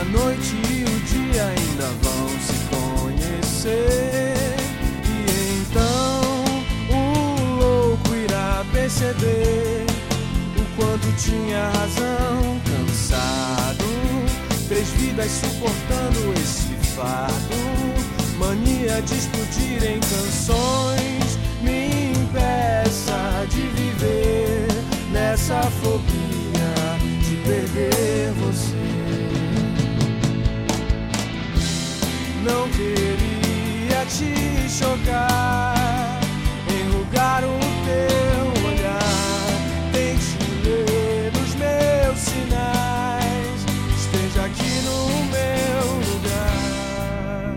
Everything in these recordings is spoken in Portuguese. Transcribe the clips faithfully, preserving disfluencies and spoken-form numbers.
noite e o dia ainda vão se conhecer, e então o louco irá perceber o quanto tinha razão. Cansado, três vidas suportando esse fardo, mania de explodir em canções me impeça de viver nessa fobia de perder você. Não queria te chocar, enrugar o teu olhar, tente ler os meus sinais, esteja aqui no meu lugar.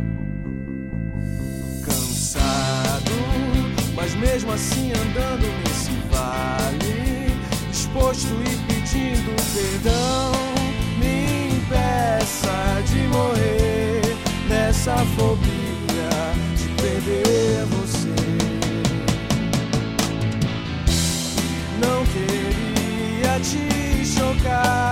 Cansado, mas mesmo assim andando nesse vale, exposto e pedindo perdão, me impeça de morrer nessa fobia de perder você. Não queria te chocar,